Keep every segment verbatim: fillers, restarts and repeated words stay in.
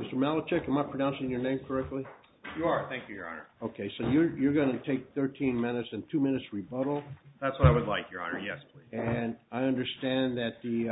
Mister Malachek, am I pronouncing your name correctly? You are. Thank you, Your Honor. Okay, so you're you're going to take thirteen minutes and two minutes rebuttal. That's what I would like, Your Honor. Yes, please. And I understand that the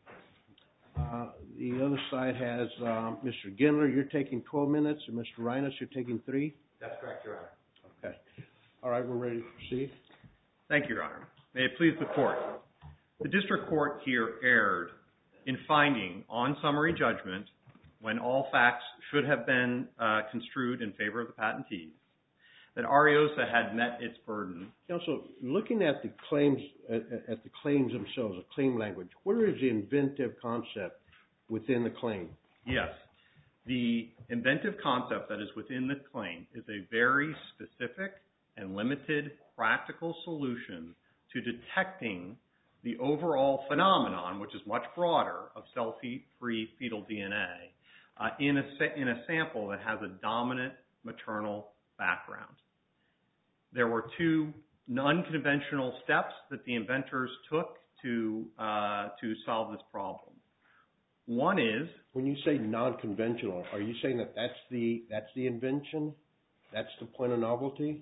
uh, uh, the other side has uh, Mister Gendler. You're taking twelve minutes, and Mister Reines, you're taking three. That's correct, Your Honor. Okay. All right, we're ready to proceed. Thank you, Your Honor. May it please the Court. The District Court here erred in finding on summary judgment, when all facts should have been uh, construed in favor of the patentees, that Ariosa had met its burden. Counsel, looking at the claims at, at the claims themselves, the claim language, where is the inventive concept within the claim? Yes. The inventive concept that is within the claim is a very specific and limited practical solution to detecting the overall phenomenon, which is much broader, of cell-free fetal D N A uh, in, a, in a sample that has a dominant maternal background. There were two unconventional steps that the inventors took to, uh, to solve this problem. One is... When you say non-conventional, are you saying that that's the, that's the invention? That's the point of novelty?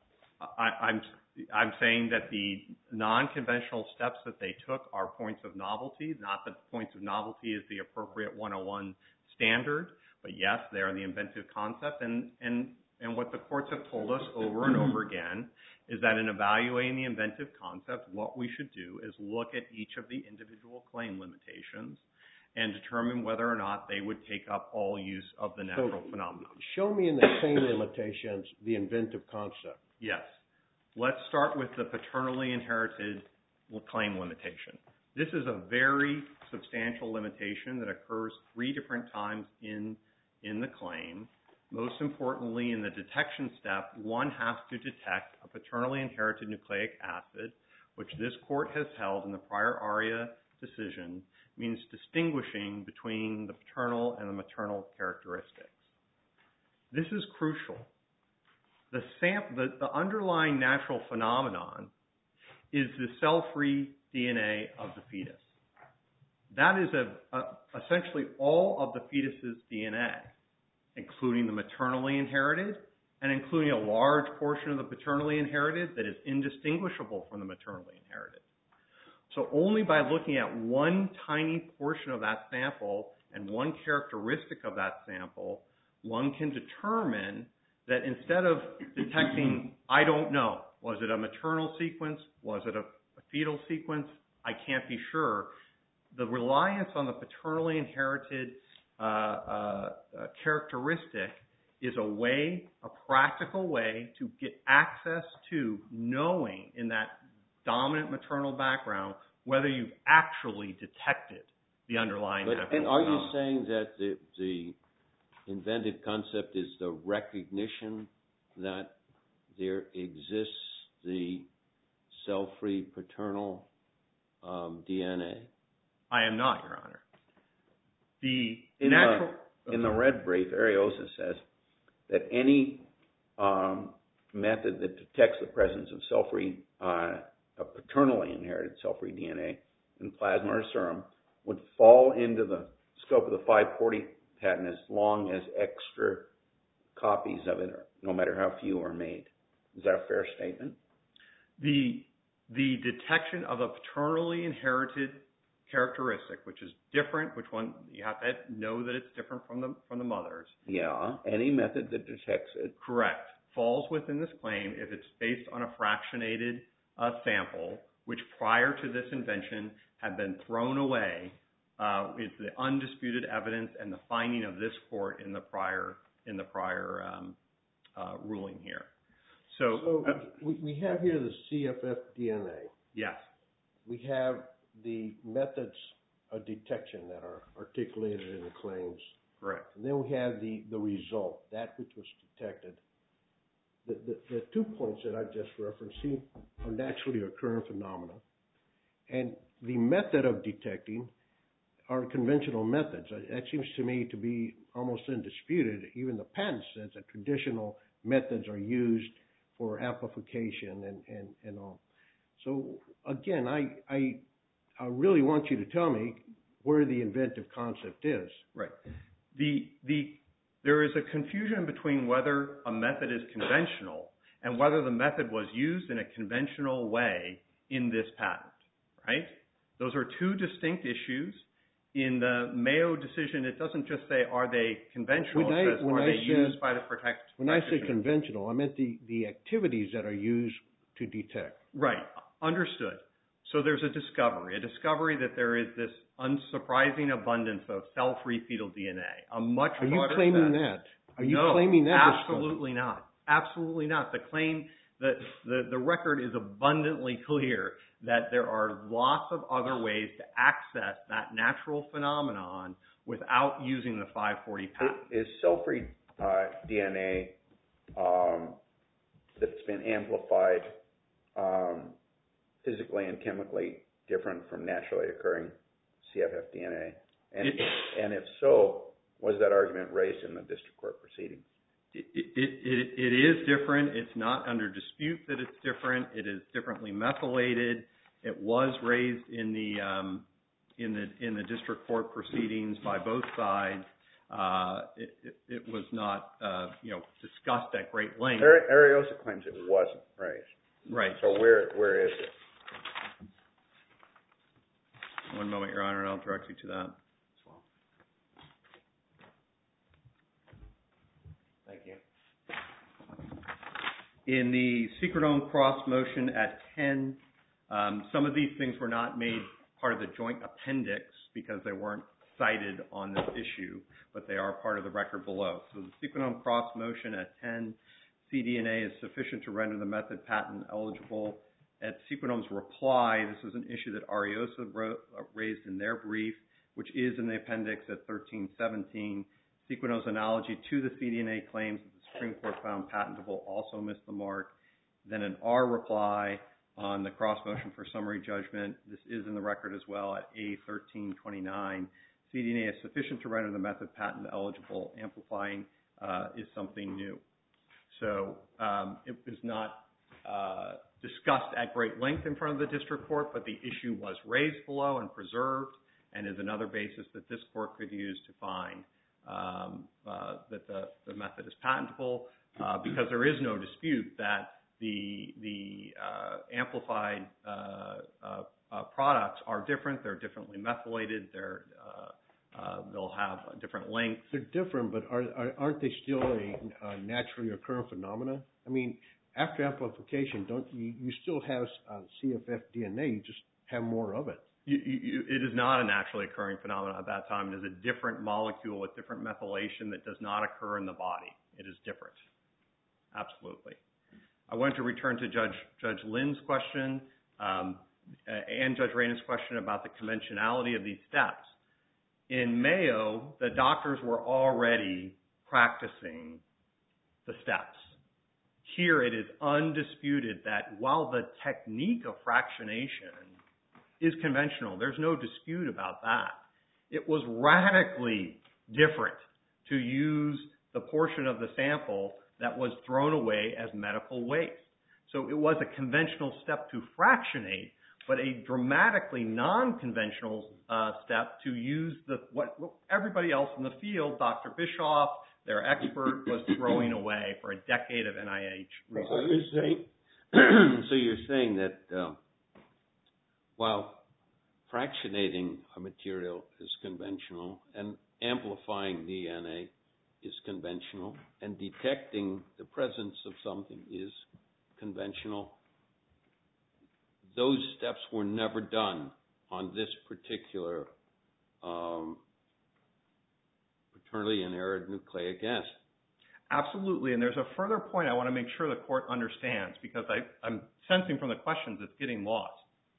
I, I'm, I'm saying that the non-conventional steps that they took are points of novelty, not that points of novelty is the appropriate one oh one standard, but yes, they are the inventive concept. And, and, and what the courts have told us over and over again is that in evaluating the inventive concept, what we should do is look at each of the individual claim limitations and determine whether or not they would take up all use of the natural so phenomenon. Show me in the claim limitations the inventive concept. Yes. Let's start with the paternally inherited claim limitation. This is a very substantial limitation that occurs three different times in, in the claim. Most importantly, in the detection step, one has to detect a paternally inherited nucleic acid, which this court has held in the prior ARIA decision means distinguishing between the paternal and the maternal characteristics. This is crucial. The, sam- the, the underlying natural phenomenon is the cell-free D N A of the fetus. That is a, a, essentially all of the fetus's D N A, including the maternally inherited and including a large portion of the paternally inherited that is indistinguishable from the maternally inherited. So only by looking at one tiny portion of that sample and one characteristic of that sample, one can determine that instead of detecting, I don't know, was it a maternal sequence? Was it a, a fetal sequence? I can't be sure. The reliance on the paternally inherited uh, uh, uh, characteristic is a way, a practical way to get access to knowing in that dominant maternal background whether you've actually detected the underlying but, natural And are phenomenon. you saying that the, the inventive concept is the recognition that there exists the cell-free paternal um, D N A? I am not, Your Honor. The in natural... The, in the red brief, Ariosa says that any um, method that detects the presence of cell-free, uh, a paternally inherited cell-free D N A in plasma or serum would fall into the scope of the five forty patent as long as extra copies of it, no matter how few, are made. Is that a fair statement? The, the detection of a paternally inherited characteristic, which is different, which one you have to know that it's different from the from the mother's. Yeah, any method that detects it. Correct. Falls within this claim if it's based on a fractionated uh, sample, which prior to this invention had been thrown away. Uh, is the undisputed evidence and the finding of this court in the prior in the prior um, uh, ruling here. So, So uh, we, we have here the C F F D N A. yes. We have the methods of detection that are articulated in the claims. Correct. And then we have the, the result, that which was detected. The, the, the two points that I just referenced seem are naturally occurring phenomena. And the method of detecting are conventional methods. That seems to me to be almost undisputed. Even the patent says that traditional methods are used for amplification and, and, and all. So again, I, I I really want you to tell me where the inventive concept is. Right. The, the, there is a confusion between whether a method is conventional and whether the method was used in a conventional way in this patent, right? Those are two distinct issues. In the Mayo decision, it doesn't just say, are they conventional, When I- it says, when are I they said- used by the protect When I say practitioner? conventional, I meant the, the activities that are used to detect. Right, understood. So there's a discovery, a discovery that there is this unsurprising abundance of cell-free fetal D N A, a much Are you broader claiming set. that? Are you no, claiming that? absolutely not. Absolutely not. The claim, that the, the record is abundantly clear that there are lots of other ways to access that natural phenomenon without using the five forty patent. Is cell-free uh, D N A um, that's been amplified um, physically and chemically different from naturally occurring C F F D N A? And, It, and if so, was that argument raised in the district court proceedings? It, it, it, it is different. It's not under dispute that it's different. It is differently methylated. It was raised in the um, in the in the district court proceedings by both sides. Uh, it, it, it was not uh, you know discussed at great length. Ari- Ariosa claims it wasn't raised. Right. So where where is it? One moment, Your Honor, and I'll direct you to that. Thank you. In the secretome cross motion at ten, um, some of these things were not made part of the joint appendix because they weren't cited on this issue, but they are part of the record below. So the secretome cross motion at ten, cDNA is sufficient to render the method patent eligible. At secretome's reply, this is an issue that Ariosa wrote, uh, raised in their brief, which is in the appendix at thirteen seventeen. Secretome's analogy to the cDNA claims that the Supreme Court found patentable also missed the mark. Then an R reply on the cross motion for summary judgment. This is in the record as well at A thirteen twenty-nine. cDNA is sufficient to render the method patent eligible. Amplifying uh, is something new. So um, it was not uh, discussed at great length in front of the district court, but the issue was raised below and preserved and is another basis that this court could use to find um, uh, that the, the method is patentable uh, because there is no dispute that the, the uh, amplified uh, uh, uh, products are different. They're differently methylated. They're, uh, uh, they'll have different lengths. They're different, but are, are, aren't they still a, a naturally occurring phenomena? I mean, after amplification, don't you, you still have uh, C F F D N A, you just have more of it. You, you, it is not a naturally occurring phenomenon at that time. It is a different molecule with different methylation that does not occur in the body. It is different. Absolutely. I want to return to Judge, Judge Lynn's question um, and Judge Rayna's question about the conventionality of these steps. In Mayo, the doctors were already practicing the steps. Here it is undisputed that while the technique of fractionation is conventional, there's no dispute about that, it was radically different to use the portion of the sample that was thrown away as medical waste. So it was a conventional step to fractionate, but a dramatically non-conventional uh, step to use the what everybody else in the field, Doctor Bischoff, their expert, was throwing away for a decade of N I H research. So you're saying, so you're saying that uh, while fractionating a material is conventional and amplifying D N A is conventional and detecting the presence of something is conventional, those steps were never done on this particular um, paternally inherited nucleic acid. Absolutely, and there's a further point I want to make sure the court understands because I, I'm sensing from the questions it's getting lost.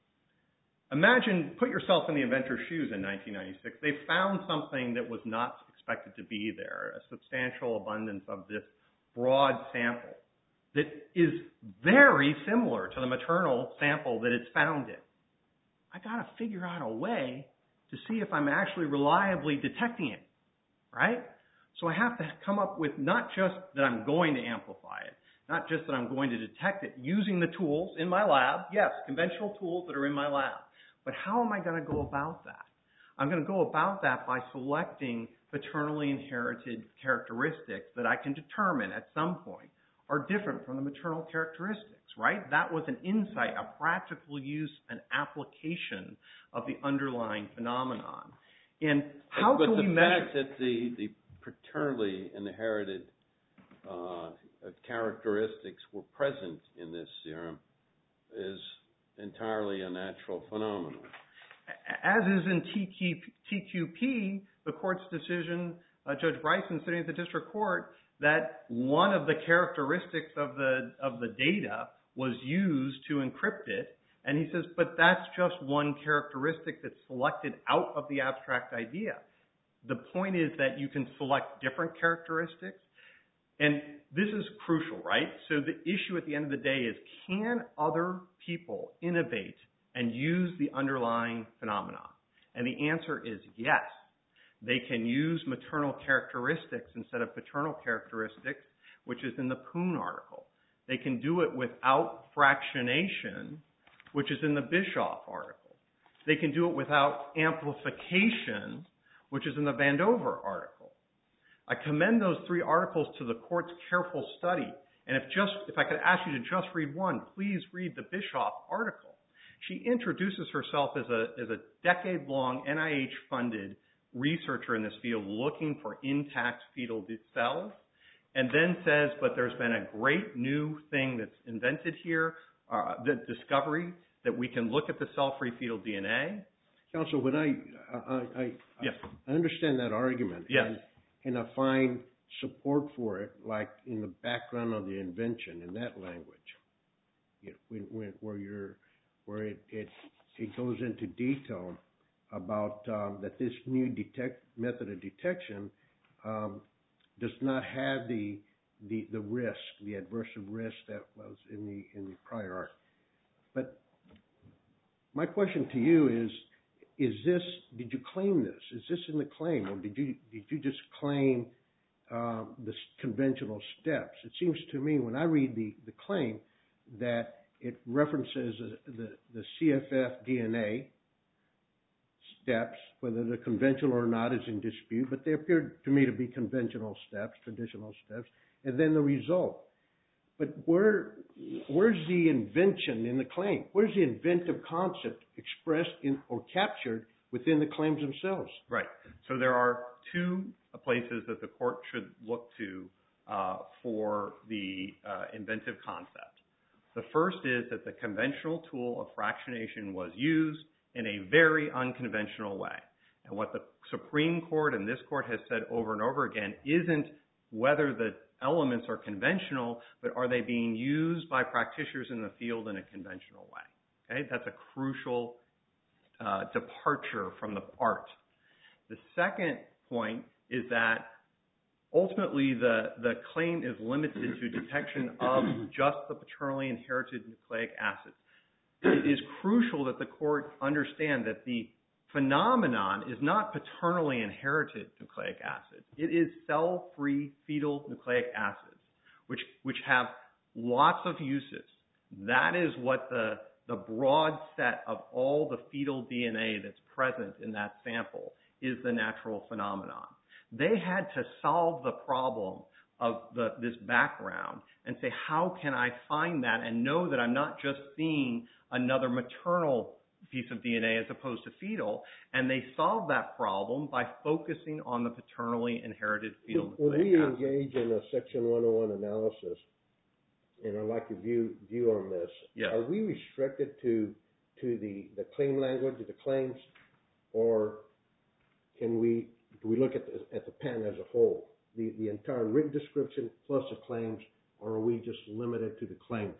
Imagine, put yourself in the inventor's shoes in nineteen ninety-six. They found something that was not expected to be there, a substantial abundance of this broad sample that is very similar to the maternal sample that it's found in. I got to figure out a way to see if I'm actually reliably detecting it, right? So I have to come up with not just that I'm going to amplify it, not just that I'm going to detect it using the tools in my lab, yes, conventional tools that are in my lab, but how am I going to go about that? I'm going to go about that by selecting paternally inherited characteristics that I can determine at some point are different from the maternal characteristics, right? That was an insight, a practical use, an application of the underlying phenomenon. And how but can we measure... But the fact that the, the paternally inherited uh, characteristics were present in this serum is entirely a natural phenomenon. As is in T Q P, the court's decision, uh, Judge Bryson sitting at the district court, that one of the characteristics of the of the data was used to encrypt it. And he says, but that's just one characteristic that's selected out of the abstract idea. The point is that you can select different characteristics. And this is crucial, right? So the issue at the end of the day is, can other people innovate and use the underlying phenomenon? And the answer is yes. They can use maternal characteristics instead of paternal characteristics, which is in the Poon article. They can do it without fractionation, which is in the Bischoff article. They can do it without amplification, which is in the Vandover article. I commend those three articles to the court's careful study. And if just if I could ask you to just read one, please read the Bischoff article. She introduces herself as a, as a decade-long N I H-funded researcher in this field looking for intact fetal cells, and then says, but there's been a great new thing that's invented here, uh, the discovery that we can look at the cell-free fetal D N A. Counsel, when I, I, I, yes. I understand that argument. Yes. And, and I find support for it, like in the background of the invention, in that language, you know, when, when, where you're, where it, it, it goes into detail about um, that this new detect method of detection um, does not have the, the the risk, the adversive risk that was in the in the prior art. But my question to you is: Is this? Did you claim this? Is this in the claim, or did you did you just claim uh, the conventional steps? It seems to me when I read the, the claim that it references the the C F F D N A steps, whether they're conventional or not is in dispute, but they appear to me to be conventional steps, traditional steps, and then the result. But where where's the invention in the claim? Where's the inventive concept expressed in or captured within the claims themselves? Right. So there are two places that the court should look to uh, for the uh, inventive concept. The first is that the conventional tool of fractionation was used in a very unconventional way. And what the Supreme Court and this court has said over and over again isn't whether the elements are conventional, but are they being used by practitioners in the field in a conventional way? Okay, that's a crucial uh, departure from the art. The second point is that ultimately the, the claim is limited to detection of just the paternally inherited nucleic acids. It is crucial that the court understand that the phenomenon is not paternally inherited nucleic acids. It is cell-free fetal nucleic acids, which, which have lots of uses. That is what the, the broad set of all the fetal D N A that's present in that sample is the natural phenomenon. They had to solve the problem of the, this background and say, how can I find that and know that I'm not just seeing another maternal piece of D N A as opposed to fetal, and they solved that problem by focusing on the paternally inherited fetal nucleic When we acid. engage in a Section one oh one analysis, and I'd like your view, view on this, Yes. are we restricted to to the, the claim language, the claims, or can we, do we look at the, at the patent as a whole, the, the entire written description plus the claims, or are we just limited to the claims?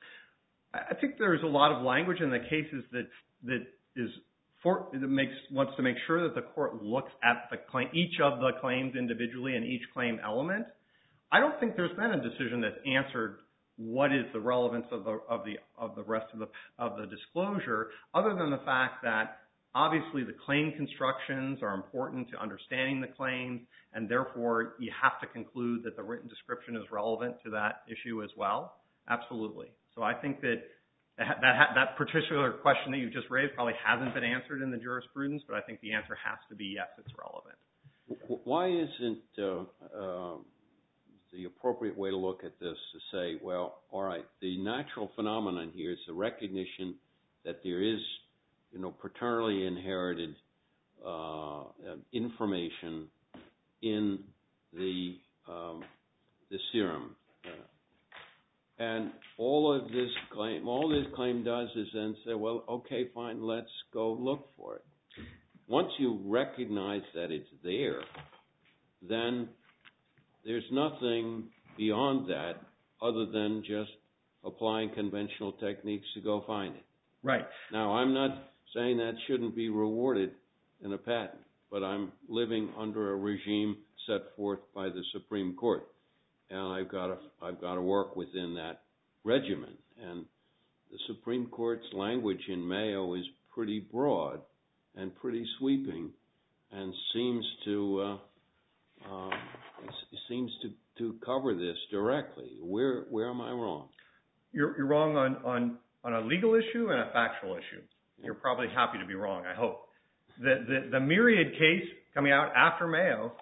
I think there's a lot of language in the cases that that is for that makes wants to make sure that the court looks at the claim, each of the claims individually and each claim element. I don't think there's been a decision that's answered what is the relevance of the of the of the rest of the of the disclosure, other than the fact that obviously the claim constructions are important to understanding the claims, and therefore you have to conclude that the written description is relevant to that issue as well. Absolutely. So I think that That, that, that particular question that you just raised probably hasn't been answered in the jurisprudence, but I think the answer has to be yes, it's relevant. Why isn't uh, uh, the appropriate way to look at this to say, well, all right, the natural phenomenon here is the recognition that there is, you know, paternally inherited uh, information in the um, the serum, uh, and all of this claim, all this claim does is then say, well, okay, fine, let's go look for it. Once you recognize that it's there, then there's nothing beyond that other than just applying conventional techniques to go find it. Right. Now, I'm not saying that shouldn't be rewarded in a patent, but I'm living under a regime set forth by the Supreme Court, and I've got to I've got to work within that regimen. And the Supreme Court's language in Mayo is pretty broad and pretty sweeping, and seems to uh, uh, seems to, to cover this directly. Where where am I wrong? You're you're wrong on, on, on a legal issue and a factual issue. You're probably happy to be wrong, I hope. The, the, the Myriad case coming out after Mayo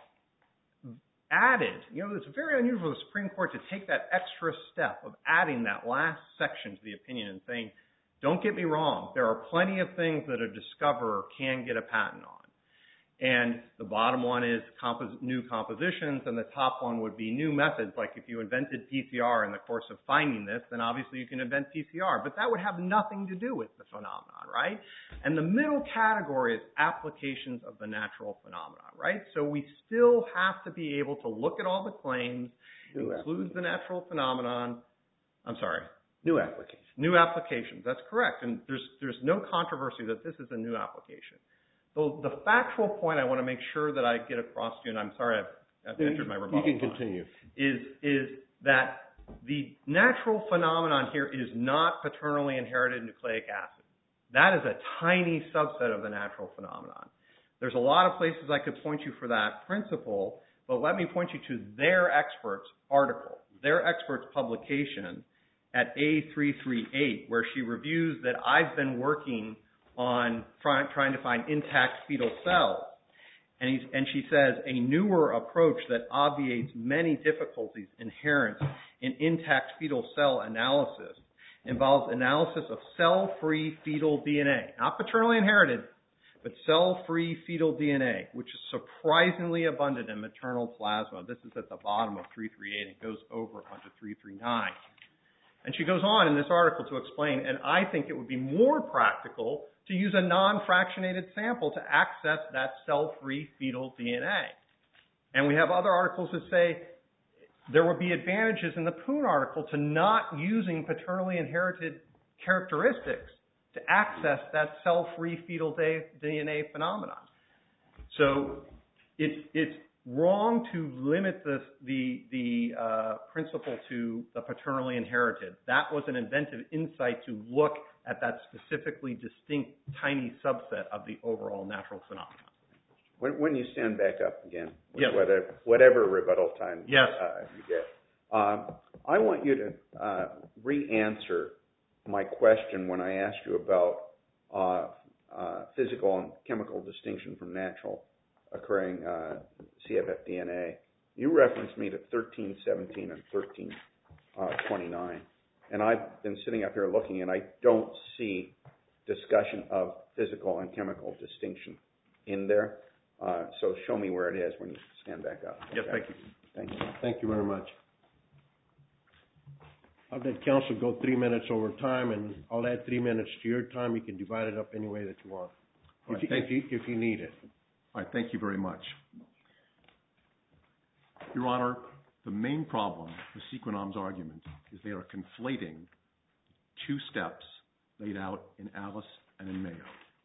added, you know, it's very unusual for the Supreme Court to take that extra step of adding that last section to the opinion and saying, don't get me wrong, there are plenty of things that a discoverer can get a patent on. And the bottom one is compos- new compositions, and the top one would be new methods. Like if you invented P C R in the course of finding this, then obviously you can invent P C R. But that would have nothing to do with the phenomenon, right? And the middle category is applications of the natural phenomenon, right? So we still have to be able to look at all the claims, New include the natural phenomenon. I'm sorry. New applications. New applications, that's correct. And there's there's no controversy that this is a new application. So the factual point I want to make sure that I get across to you, and I'm sorry I've, I've entered my rebuttal. You can continue. Is, is that the natural phenomenon here is not paternally inherited nucleic acid. That is a tiny subset of the natural phenomenon. There's a lot of places I could point you for that principle, but let me point you to their experts' article, their experts' publication at A three three eight, where she reviews that I've been working on try, trying to find intact fetal cells. And, he's, and she says, a newer approach that obviates many difficulties inherent in intact fetal cell analysis involves analysis of cell-free fetal D N A, not paternally inherited, but cell-free fetal D N A, which is surprisingly abundant in maternal plasma. This is at the bottom of three three eight. It goes over onto three three nine. And she goes on in this article to explain, and I think it would be more practical to use a non-fractionated sample to access that cell-free fetal D N A. And we have other articles that say there would be advantages in the Poon article to not using paternally inherited characteristics to access that cell-free fetal D N A phenomenon. So it's, it's wrong to limit the, the, the uh, principle to the paternally inherited. That was an inventive insight to look at that specifically distinct tiny subset of the overall natural phenomenon. When, when you stand back up again, with Yes. whatever, whatever rebuttal time Yes. uh, you get, um, I want you to uh, re-answer my question when I asked you about uh, uh, physical and chemical distinction from natural occurring uh, C F F D N A. You referenced me to thirteen seventeen and thirteen twenty-nine. And I've been sitting up here looking, and I don't see discussion of physical and chemical distinction in there. Uh, so show me where it is when you stand back up. Yes, Okay? thank you. Thank you. Thank you very much. I'll let counsel go three minutes over time, and I'll add three minutes to your time. You can divide it up any way that you want, All if, right, you, thank if, you, if you need it. All right, thank you very much. Your Honor, the main problem with Sequinom's argument is they are conflating two steps laid out in Alice and in Mayo.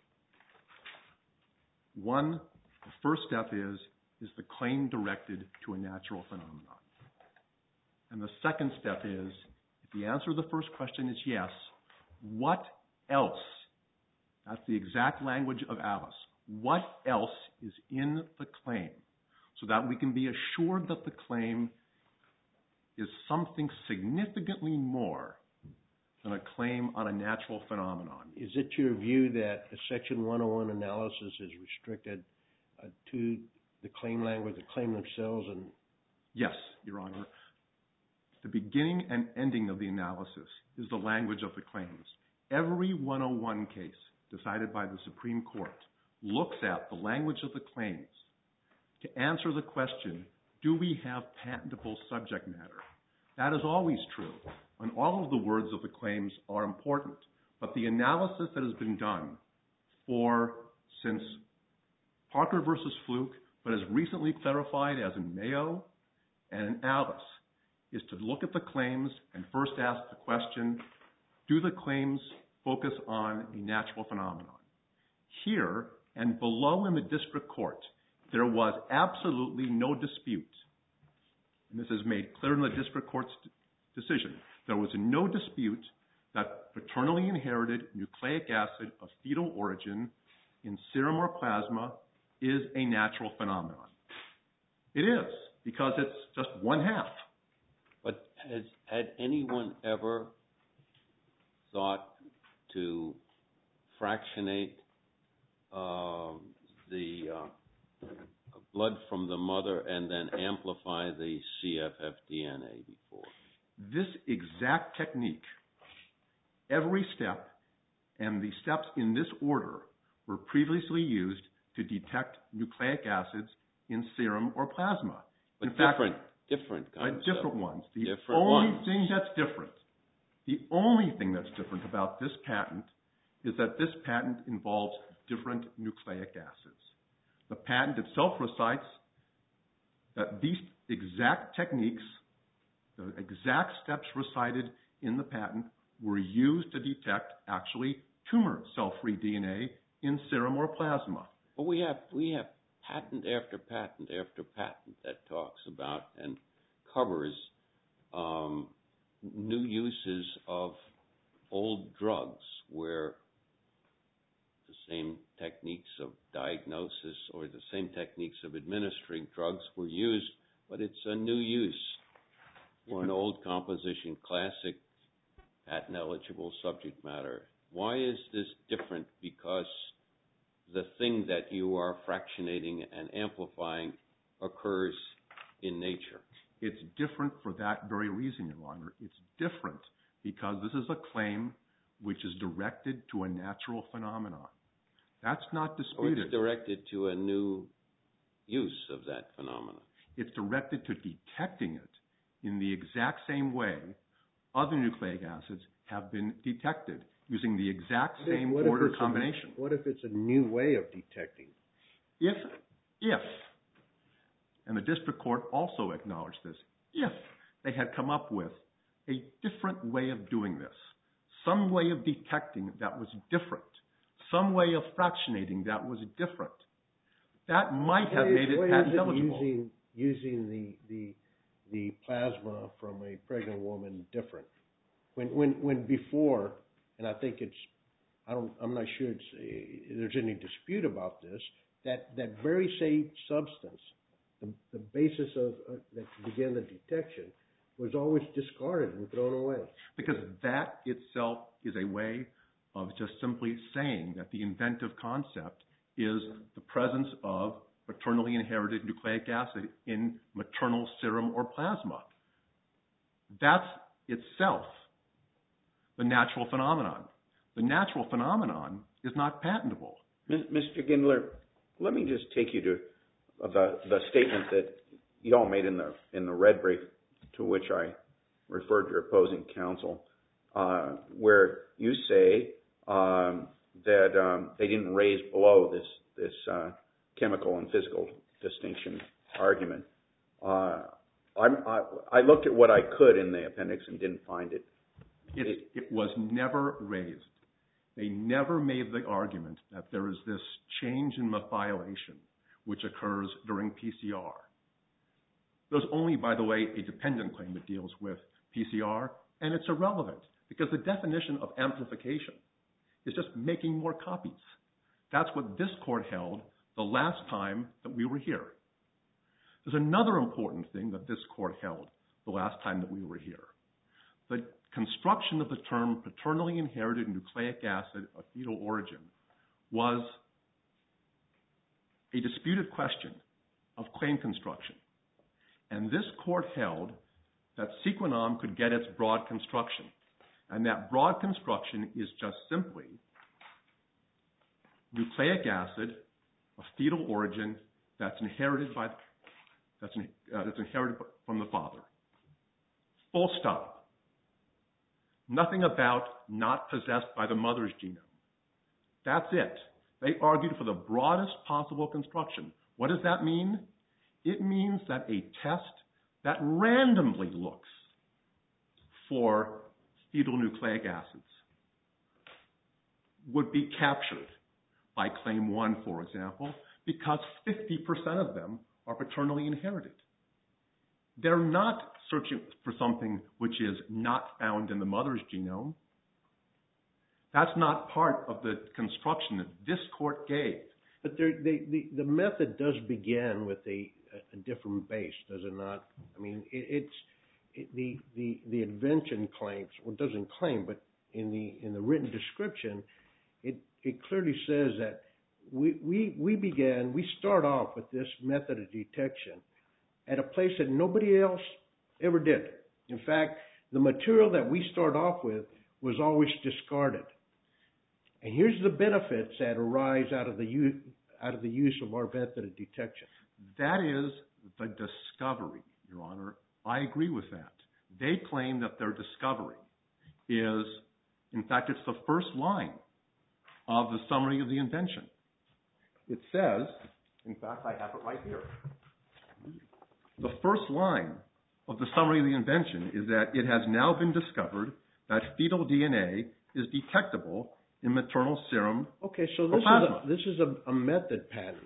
One, the first step is, is the claim directed to a natural phenomenon? And the second step is, if the answer to the first question is yes, what else? That's the exact language of Alice. What else is in the claim so that we can be assured that the claim is something significantly more than a claim on a natural phenomenon. Is it your view that a Section one oh one analysis is restricted uh, to the claim language, the claim themselves? And yes, Your Honor. The beginning and ending of the analysis is the language of the claims. Every one oh one case decided by the Supreme Court looks at the language of the claims to answer the question, do we have patentable subject matter? That is always true, and all of the words of the claims are important. But the analysis that has been done for since Parker versus Fluke, but as recently clarified as in Mayo and in Alice, is to look at the claims and first ask the question, do the claims focus on a natural phenomenon? Here and below in the district court, there was absolutely no dispute, and this is made clear in the district court's decision. There was no dispute that paternally inherited nucleic acid of fetal origin in serum or plasma is a natural phenomenon. It is, because it's just one half. But has had anyone ever thought to fractionate uh, the uh, blood from the mother and then amplify the C F F D N A before? This exact technique, every step, and the steps in this order were previously used to detect nucleic acids in serum or plasma. But in different, fact, different kinds uh, different of ones. The different only ones. thing that's different, the only thing that's different about this patent is that this patent involves different nucleic acids. The patent itself recites that these exact techniques, the exact steps recited in the patent, were used to detect actually tumor cell-free D N A in serum or plasma. Well, we have we have patent after patent after patent that talks about and covers um, new uses of old drugs where the same techniques of diagnosis or the same techniques of administering drugs were used, but it's a new use for an old composition, classic patent-eligible subject matter. Why is this different? Because the thing that you are fractionating and amplifying occurs in nature. It's different for that very reason, Your Honor. It's different because this is a claim which is directed to a natural phenomenon. That's not disputed. Or it's directed to a new use of that phenomenon. It's directed to detecting it in the exact same way other nucleic acids have been detected, using the exact same what if order it's combination. A, what if it's a new way of detecting? If, if, and the district court also acknowledged this, if they had come up with a different way of doing this, some way of detecting that was different, some way of fractionating that was different, that might have made it patent eligible. Using, using the, the, the plasma from a pregnant woman different? When, when, when before, and I think it's, I don't, I'm not sure it's, uh, there's any dispute about this, that, that very same substance, the, the basis of uh, that began the detection, was always discarded and thrown away. Because that itself is a way of just simply saying that the inventive concept is the presence of paternally inherited nucleic acid in maternal serum or plasma. That's itself the natural phenomenon. The natural phenomenon is not patentable. Mister Gindler, let me just take you to the, the statement that you all made in the in the red brief, to which I referred your opposing counsel, uh, where you say um, that um, they didn't raise below this this uh, chemical and physical distinction argument. Uh, I'm, I, I looked at what I could in the appendix and didn't find it. It, it was never raised. They never made the argument that there is this change in methylation which occurs during P C R. There's only, by the way, a dependent claim that deals with P C R, and it's irrelevant because the definition of amplification is just making more copies. That's what this court held the last time that we were here. There's another important thing that this court held the last time that we were here. The construction of the term paternally inherited nucleic acid of fetal origin was a disputed question of claim construction. And this court held that Sequinom could get its broad construction. And that broad construction is just simply nucleic acid of fetal origin that's inherited by that's, uh, that's inherited from the father. Full stop. Nothing about not possessed by the mother's genome. That's it. They argued for the broadest possible construction. What does that mean? It means that a test that randomly looks for fetal nucleic acids would be captured by Claim one, for example, because fifty percent of them are paternally inherited. They're not searching for something which is not found in the mother's genome. That's not part of the construction that this court gave. But there, they, the, the method does begin with a, a different base, does it not? I mean, it, it's it, the, the, the invention claims, well, it doesn't claim, but in the in the written description, it, it clearly says that we, we, we began, we start off with this method of detection at a place that nobody else ever did. In fact, the material that we start off with was always discarded. And here's the benefits that arise out of the use, out of the use of our method of detection. That is the discovery, Your Honor. I agree with that. They claim that their discovery is, in fact, it's the first line of the summary of the invention. It says, in fact, I have it right here. The first line of the summary of the invention is that it has now been discovered that fetal D N A is detectable in maternal serum. Okay, so this is a, this is a, a method patent.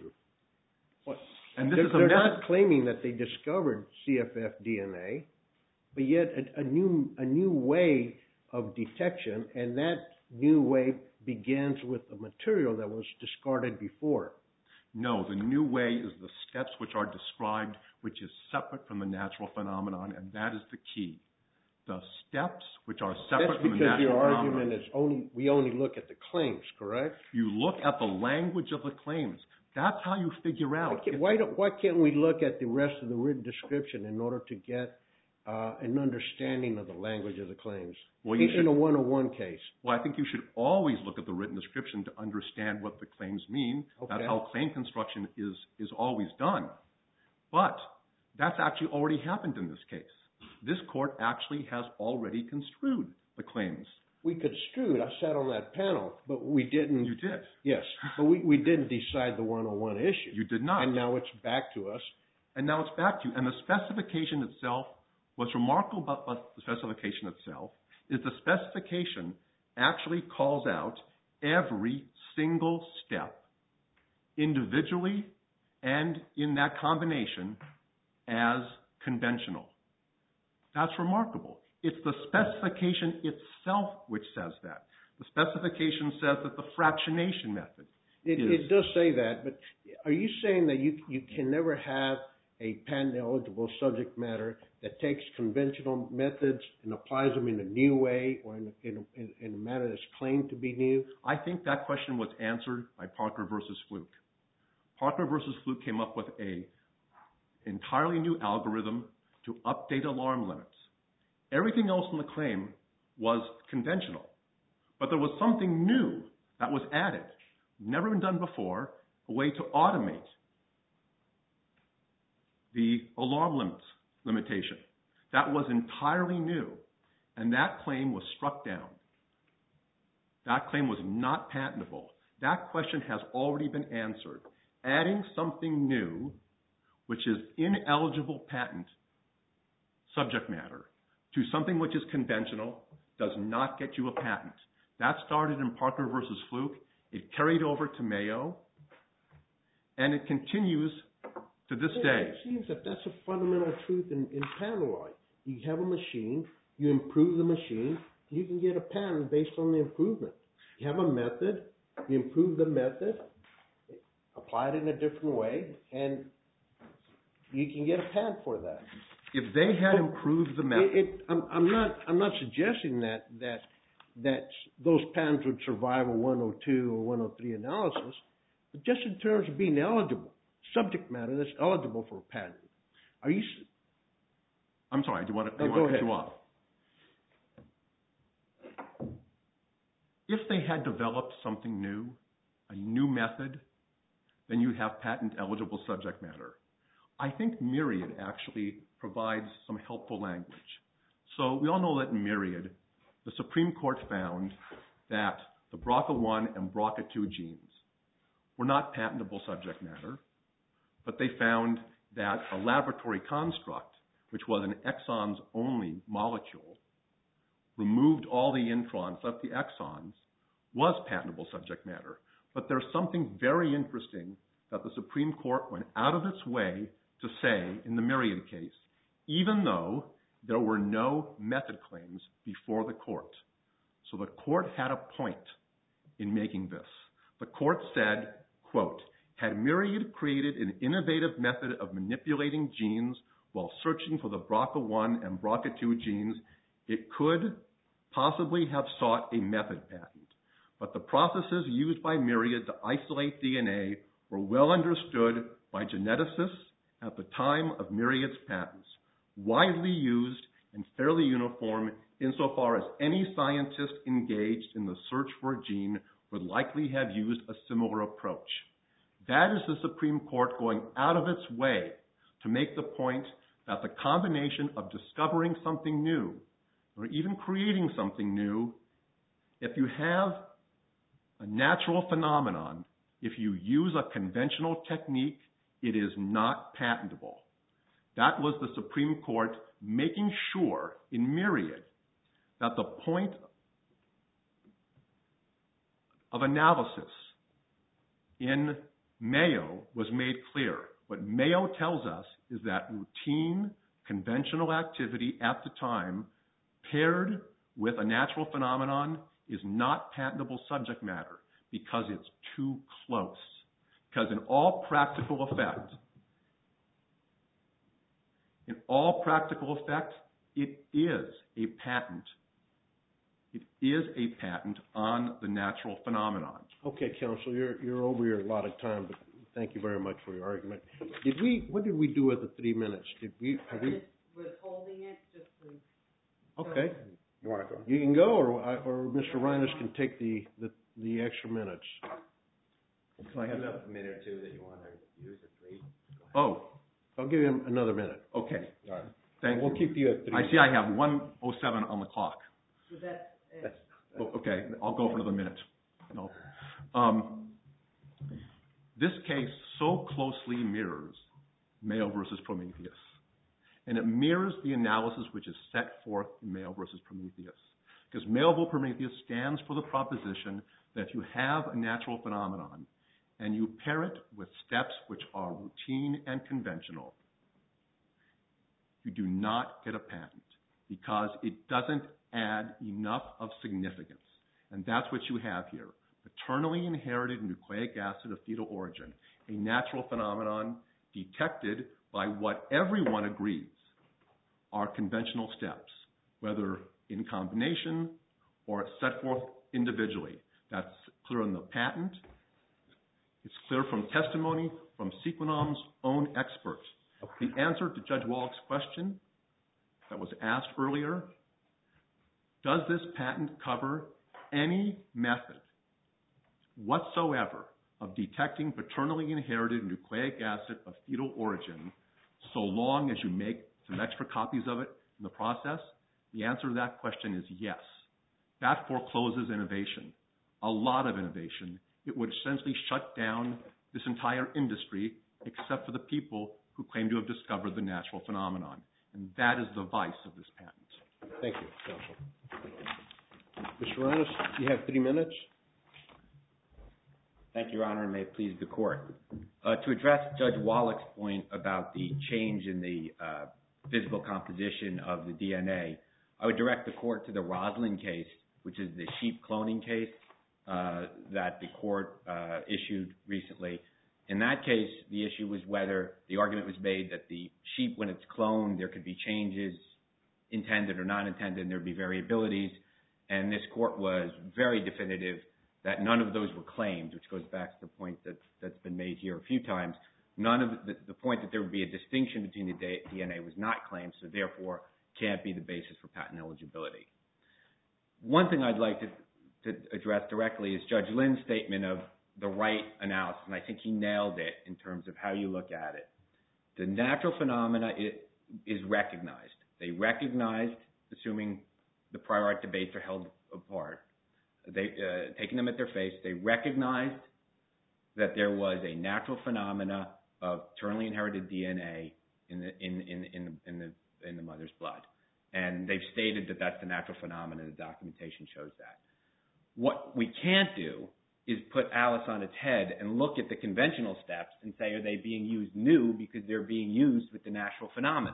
What? And this they're is a they're method not claiming that they discovered C F F D N A, but yet a, a new a new way of detection, and that new way begins with the material that was discarded before. No, the new way is the steps which are described, which is separate from the natural phenomenon, and that is the key. The steps which are separate That's from the because natural your phenomenon. argument is only we only look at the claims, correct? You look at the language of the claims. That's how you figure out. Why can't, why, don't, why can't we look at the rest of the written description in order to get uh, an understanding of the language of the claims? Well, you in, should, in a one oh one case. Well, I think you should always look at the written description to understand what the claims mean. Okay. That's how claim construction is, is always done. But that's actually already happened in this case. This court actually has already construed the claims. We construed. I sat on that panel, but we didn't. You did. Yes, but we, we didn't decide the one oh one issue. You did not. And now it's back to us. And now it's back to you. And the specification itself, what's remarkable about the specification itself is the specification actually calls out every single step individually and in that combination as conventional. That's remarkable. It's the specification itself which says that. The specification says that the fractionation method It, is... it does say that, but are you saying that you you can never have a patent-eligible subject matter that takes conventional methods and applies them in a new way or in a, in a, in a manner that's claimed to be new? I think that question was answered by Parker versus Fluke. Parker versus Fluke came up with a entirely new algorithm to update alarm limits. Everything else in the claim was conventional, but there was something new that was added, never been done before, a way to automate the alarm limits limitation. That was entirely new, and that claim was struck down. That claim was not patentable. That question has already been answered. Adding something new, which is ineligible patent subject matter, to something which is conventional does not get you a patent. That started in Parker versus Fluke. It carried over to Mayo, and it continues to this day. It seems that that's a fundamental truth in, in patent law. You have a machine, you improve the machine, you can get a patent based on the improvement. You have a method, you improve the method, apply it in a different way, and you can get a patent for that. if they had improved the method... It, it, I'm, I'm not I'm not suggesting that, that, that those patents would survive a one oh two or one oh three analysis, but just in terms of being eligible, subject matter that's eligible for a patent. Are you... I'm sorry, do you want to, do no, you want to cut ahead. you off? If they had developed something new, a new method, then you have patent-eligible subject matter. I think Myriad actually provides some helpful language. So we all know that in Myriad, the Supreme Court found that the B R C A one and B R C A two genes were not patentable subject matter, but they found that a laboratory construct, which was an exons-only molecule, removed all the introns, left the exons, was patentable subject matter. But there's something very interesting that the Supreme Court went out of its way to say in the Myriad case, even though there were no method claims before the court. So the court had a point in making this. The court said, quote, had Myriad created an innovative method of manipulating genes while searching for the B R C A one and B R C A two genes, it could possibly have sought a method patent. But the processes used by Myriad to isolate D N A were well understood by geneticists at the time of Myriad's patents, widely used and fairly uniform insofar as any scientist engaged in the search for a gene would likely have used a similar approach. That is the Supreme Court going out of its way to make the point that the combination of discovering something new or even creating something new, if you have a natural phenomenon, if you use a conventional technique, it is not patentable. That was the Supreme Court making sure in Myriad that the point of analysis in Mayo was made clear. What Mayo tells us is that routine, conventional activity at the time paired with a natural phenomenon is not patentable subject matter because it's too close. Because in all practical effect, in all practical effect, it is a patent. It is a patent on the natural phenomenon. Okay, counsel, you're you're over your allotted time, but thank you very much for your argument. Did we? What did we do with the three minutes? Did we? Have we? Just withholding it, just to. Okay. You want to go? You can go, or I- or Mister Reines can take the, the, the extra minutes. Can I have You have a minute or two that you want to use, or three? Oh, I'll give him another minute. okay. All right. Thank We'll you. keep you at three. I see I have one oh seven on the clock. So that's it. Oh, okay, I'll go for another minute. No. Um, this case so closely mirrors Mayo versus Prometheus. And it mirrors the analysis which is set forth in Mayo versus Prometheus. Because Mayo versus Prometheus stands for the proposition that if you have a natural phenomenon and you pair it with steps which are routine and conventional, you do not get a patent because it doesn't add enough of significance. And that's what you have here. Paternally inherited nucleic acid of fetal origin, a natural phenomenon detected by what everyone agrees are conventional steps, whether in combination or set forth individually. That's clear in the patent. It's clear from testimony from Sequenom's own experts. The answer to Judge Wallach's question that was asked earlier, does this patent cover any method whatsoever of detecting paternally inherited nucleic acid of fetal origin so long as you make some extra copies of it in the process? The answer to that question is yes. That forecloses innovation, a lot of innovation. It would essentially shut down this entire industry except for the people who claim to have discovered the natural phenomenon. And that is the vice of this patent. Thank you, counsel. Mister Reines, you have three minutes. Thank you, Your Honor, and may it please the Court. Uh, to address Judge Wallach's point about the change in the uh, physical composition of the D N A, I would direct the Court to the Roslin case, which is the sheep cloning case uh, that the Court uh, issued recently. In that case, the issue was whether the argument was made that the sheep, when it's cloned, there could be changes, intended or not intended, and there would be variabilities. And this court was very definitive that none of those were claimed, which goes back to the point that, that's been made here a few times. None of the, the point that there would be a distinction between the D N A was not claimed, so therefore can't be the basis for patent eligibility. One thing I'd like to, to address directly is Judge Lynn's statement of the right analysis, and I think he nailed it in terms of how you look at it. The natural phenomena it, is recognized. They recognized, assuming the prior art debates are held apart, they uh, taking them at their face, they recognized that there was a natural phenomena of paternally inherited D N A in the in in in the, in the in the mother's blood, and they've stated that that's the natural phenomenon. The documentation shows that. What we can't do is put Alice on its head and look at the conventional steps and say, are they being used new because they're being used with the natural phenomena?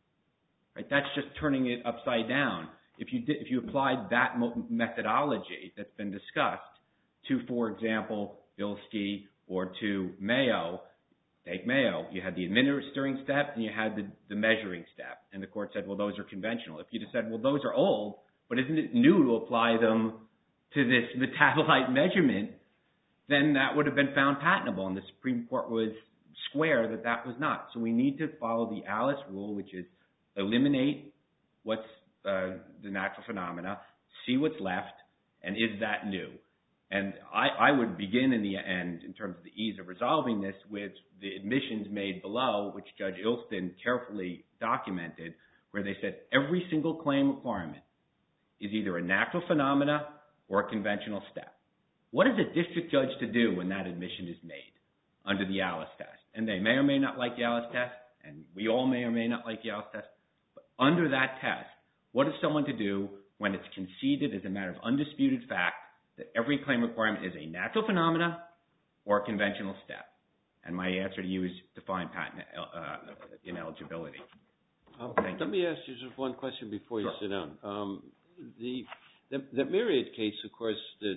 Right? That's just turning it upside down. If you did, if you applied that mo- methodology that's been discussed to, for example, Bilski or to Mayo, take Mayo, you had the administering step and you had the, the measuring step, and the court said, well, those are conventional. If you'd have said, well, those are old, but isn't it new to apply them to this metabolite measurement, then that would have been found patentable, and the Supreme Court was square that that was not. So we need to follow the Alice rule, which is eliminate what's uh, the natural phenomena, see what's left, and is that new? And I, I would begin in the end, in terms of the ease of resolving this, with the admissions made below, which Judge Ilston carefully documented, where they said every single claim requirement is either a natural phenomena or a conventional step. What is a district judge to do when that admission is made under the Alice test? And they may or may not like the Alice test, and we all may or may not like the Alice test, but under that test, what is someone to do when it's conceded as a matter of undisputed fact that every claim requirement is a natural phenomena or a conventional step? And my answer to you is to find patent uh, ineligibility. Um, Thank let you. me ask you just one question before you Sure. sit down. Um, the, the the Myriad case, of course, the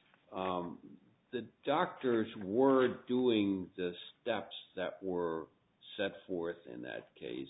um, the doctors were doing the steps that were set forth in that case.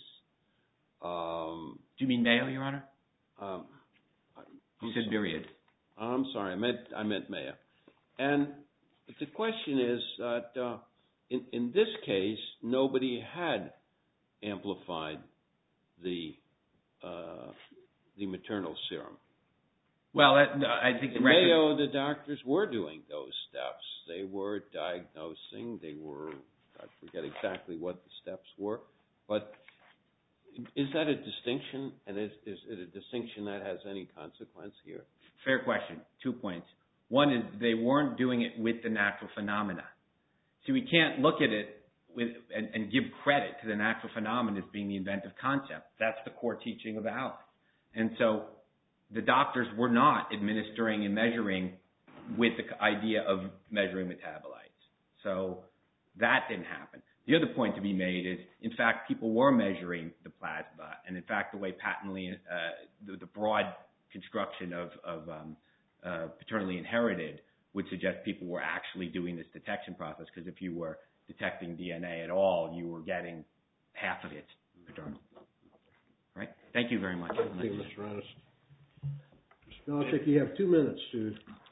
Um, Do you mean Mayo, Your Honor? um, You said Myriad. I'm sorry, I meant I meant Mayo. And the question is that uh, in in this case, nobody had amplified the uh, the maternal serum. Well, that, I think the In record... Mayo, the doctors were doing those steps. They were diagnosing. They were, I forget exactly what the steps were, but is that a distinction? And is, is it a distinction that has any consequence here? Fair question. Two points. One is they weren't doing it with the natural phenomena. See, we can't look at it with and, and give credit to the natural phenomenon as being the inventive concept. That's the core teaching of Alice. And so the doctors were not administering and measuring with the idea of measuring metabolites. So that didn't happen. The other point to be made is, in fact, people were measuring the plasma, and in fact, the way patently, uh, the, the broad construction of, of um, uh, paternally inherited would suggest people were actually doing this detection process, because if you were detecting D N A at all, you were getting half of it paternal. Right? Thank you very much. Thank you, Mister Rennes. Mister Belichick, you have two minutes to...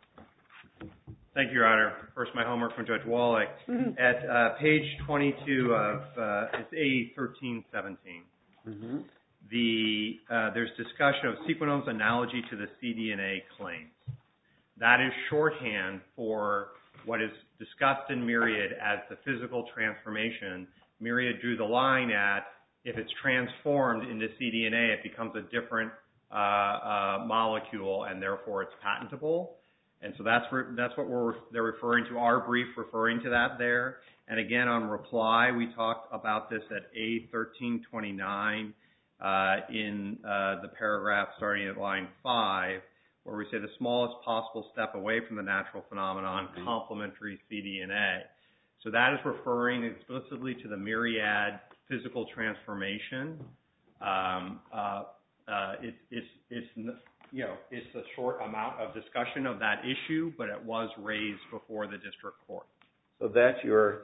Thank you, Your Honor. First, my homework from Judge Wallach. Mm-hmm. At uh, page twenty-two of, uh, it's A thirteen seventeen. Mm-hmm. The, uh, there's discussion of sequinome's analogy to the cDNA claims. That is shorthand for what is discussed in Myriad as the physical transformation. Myriad drew the line at, if it's transformed into cDNA, it becomes a different uh, uh, molecule, and therefore it's patentable. And so that's re- that's what we're they're referring to. Our brief referring to that there. And again, on reply, we talked about this at A thirteen twenty-nine uh, in uh, the paragraph starting at line five, where we say the smallest possible step away from the natural phenomenon, mm-hmm. complementary cDNA. So that is referring explicitly to the Myriad physical transformation. Um, uh, uh, it's it's it's you know it's a short amount of discussion of that issue, but it was raised before the district court. So that's your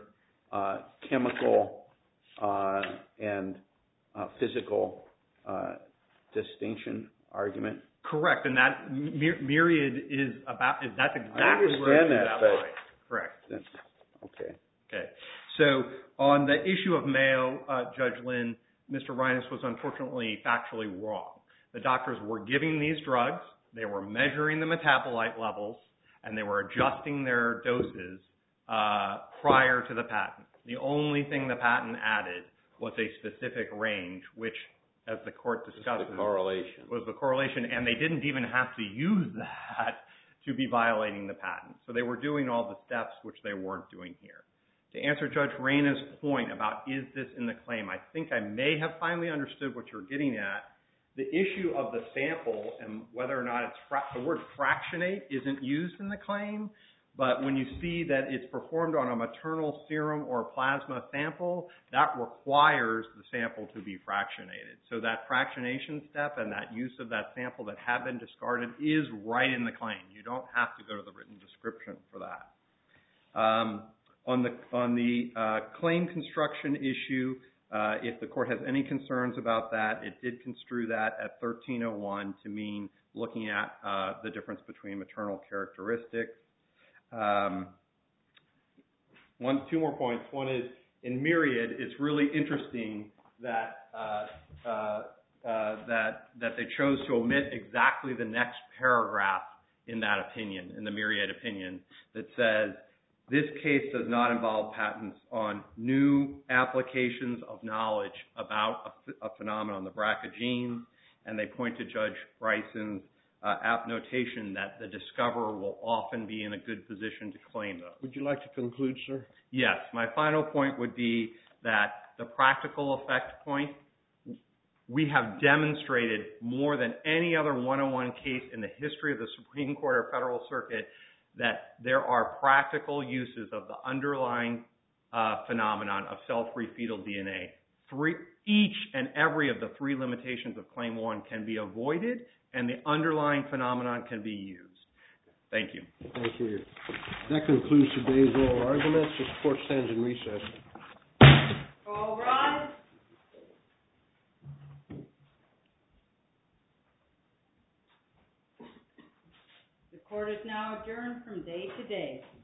uh, chemical uh, and uh, physical uh, distinction argument? Correct, and that my- myriad is about is that's exactly I understand where it's that, outlined. but Correct. That's, okay. Okay. So on the issue of Mayo, uh, Judge Lynn, Mister Reines was unfortunately factually wrong. The doctors were giving these drugs, they were measuring the metabolite levels, and they were adjusting their doses uh, prior to the patent. The only thing the patent added was a specific range, which, as the court discussed, the correlation. was the correlation, and they didn't even have to use that to be violating the patent. So they were doing all the steps which they weren't doing here. To answer Judge Reyna's point about is this in the claim, I think I may have finally understood what you're getting at. The issue of the sample and whether or not it's fra- the word fractionate isn't used in the claim, but when you see that it's performed on a maternal serum or plasma sample, that requires the sample to be fractionated. So that fractionation step and that use of that sample that had been discarded is right in the claim. You don't have to go to the written description for that. Um, on the on the uh, claim construction issue, uh, if the court has any concerns about that, it did construe that at thirteen oh one to mean looking at uh, the difference between maternal characteristics. Um, one, two more points. One is in Myriad, it's really interesting that uh, uh, uh, that that they chose to omit exactly the next paragraph in that opinion, in the Myriad opinion, that says this case does not involve patents on new applications of knowledge about a, a phenomenon, the B R C A genes, and they point to Judge Bryson's Uh, app notation that the discoverer will often be in a good position to claim those. Would you like to conclude, sir? Yes. My final point would be that the practical effect point, we have demonstrated more than any other one oh one case in the history of the Supreme Court or Federal Circuit that there are practical uses of the underlying uh, phenomenon of cell-free fetal D N A. Three, each and every of the three limitations of Claim one can be avoided, and the underlying phenomenon can be used. Thank you. Thank you. That concludes today's oral arguments. This court stands in recess. All rise. The court is now adjourned from day to day.